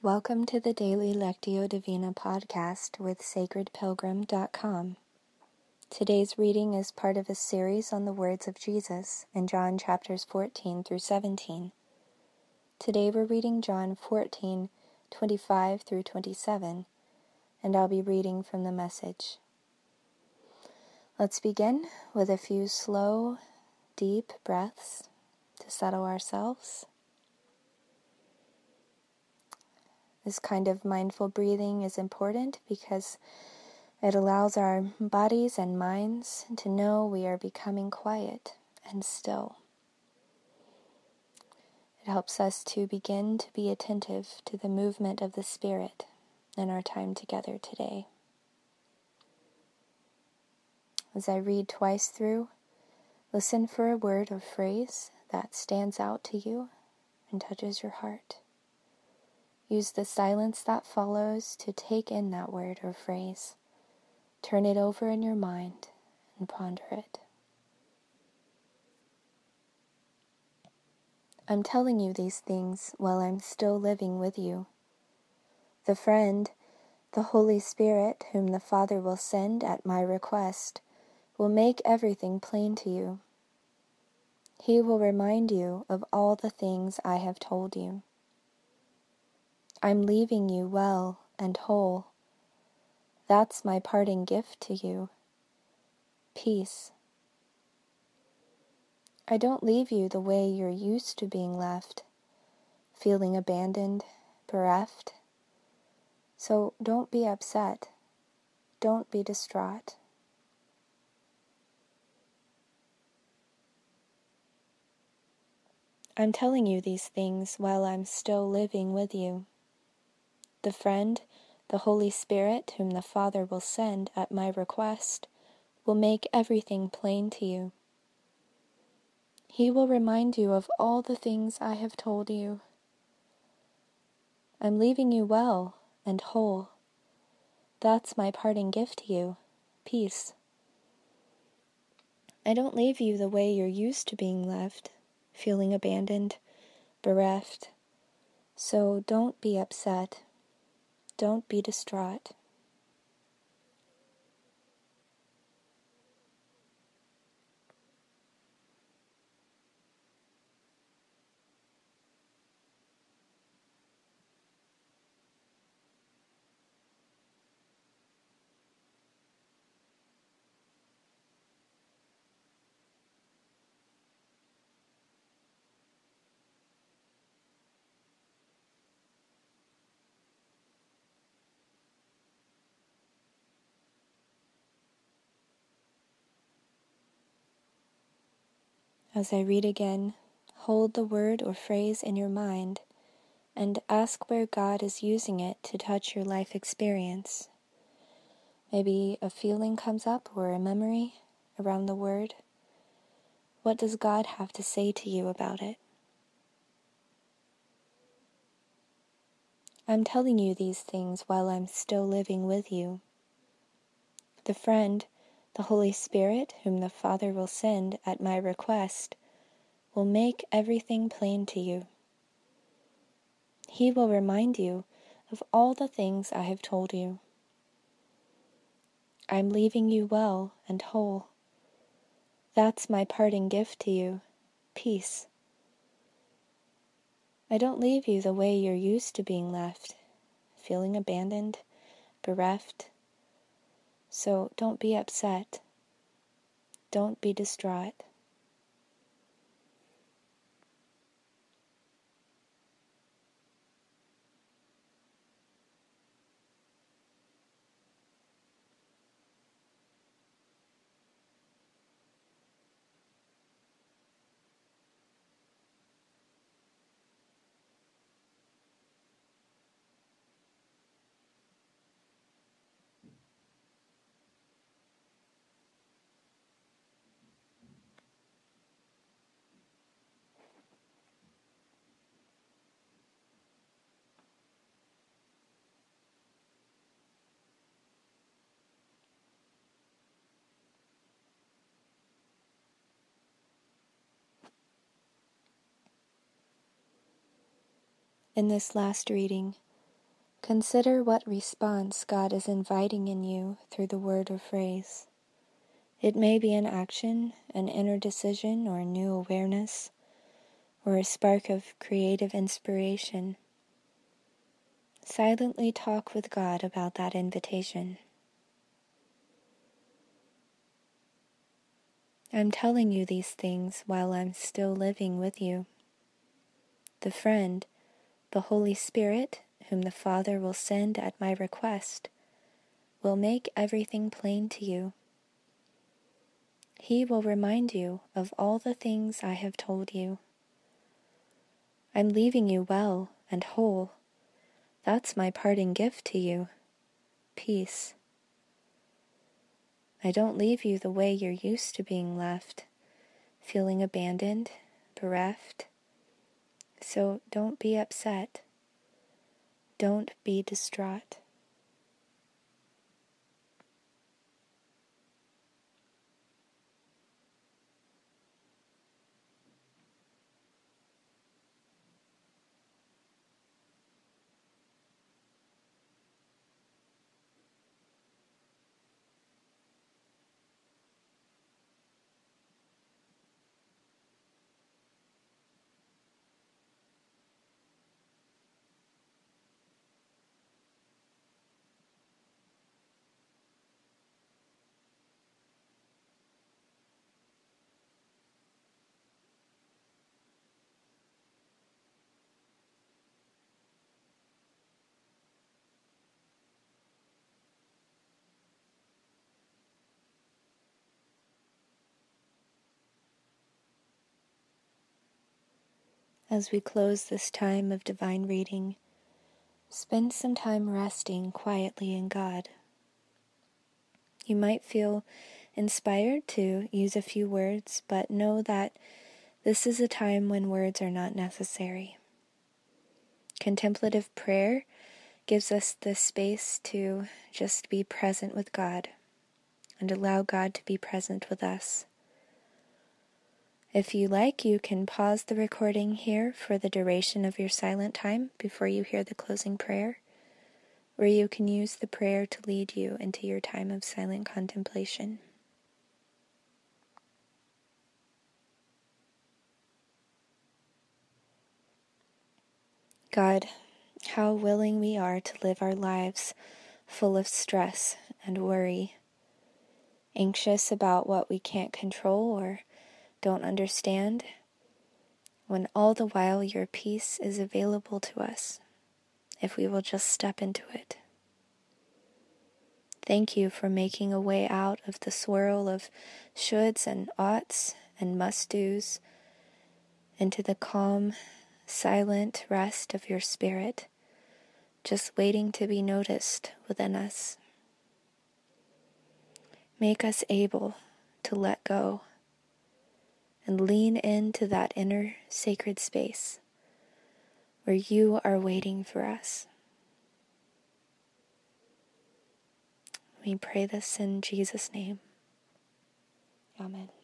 Welcome to the Daily Lectio Divina podcast with sacredpilgrim.com. Today's reading is part of a series on the words of Jesus in John chapters 14 through 17. Today we're reading John 14:25 through 27, and I'll be reading from the Message. Let's begin with a few slow, deep breaths to settle ourselves. This kind of mindful breathing is important because it allows our bodies and minds to know we are becoming quiet and still. It helps us to begin to be attentive to the movement of the Spirit in our time together today. As I read twice through, listen for a word or phrase that stands out to you and touches your heart. Use the silence that follows to take in that word or phrase. Turn it over in your mind and ponder it. I'm telling you these things while I'm still living with you. The friend, the Holy Spirit, whom the Father will send at my request, will make everything plain to you. He will remind you of all the things I have told you. I'm leaving you well and whole. That's my parting gift to you. Peace. I don't leave you the way you're used to being left, feeling abandoned, bereft. So don't be upset. Don't be distraught. I'm telling you these things while I'm still living with you. The friend, the Holy Spirit, whom the Father will send at my request, will make everything plain to you. He will remind you of all the things I have told you. I'm leaving you well and whole. That's my parting gift to you, peace. I don't leave you the way you're used to being left, feeling abandoned, bereft. So don't be upset. Don't be distraught. As I read again, hold the word or phrase in your mind and ask where God is using it to touch your life experience. Maybe a feeling comes up or a memory around the word. What does God have to say to you about it? I'm telling you these things while I'm still living with you. The friend, the Holy Spirit, whom the Father will send at my request, will make everything plain to you. He will remind you of all the things I have told you. I'm leaving you well and whole. That's my parting gift to you, peace. I don't leave you the way you're used to being left, feeling abandoned, bereft. So don't be upset. Don't be distraught. In this last reading, Consider what response God is inviting in you through the word or phrase. It may be an action, an inner decision, or a new awareness, or a spark of creative inspiration. Silently talk with God about that invitation. I'm telling you these things while I'm still living with you. The friend, the Holy Spirit, whom the Father will send at my request, will make everything plain to you. He will remind you of all the things I have told you. I'm leaving you well and whole. That's my parting gift to you. Peace. I don't leave you the way you're used to being left, feeling abandoned, bereft. So don't be upset. Don't be distraught. As we close this time of divine reading, spend some time resting quietly in God. You might feel inspired to use a few words, but know that this is a time when words are not necessary. Contemplative prayer gives us the space to just be present with God and allow God to be present with us. If you like, you can pause the recording here for the duration of your silent time before you hear the closing prayer, or you can use the prayer to lead you into your time of silent contemplation. God, how willing we are to live our lives full of stress and worry, anxious about what we can't control or don't understand, when all the while your peace is available to us, if we will just step into it. Thank you for making a way out of the swirl of shoulds and oughts and must-dos into the calm, silent rest of your Spirit, just waiting to be noticed within us. Make us able to let go and lean into that inner sacred space where you are waiting for us. We pray this in Jesus' name. Amen.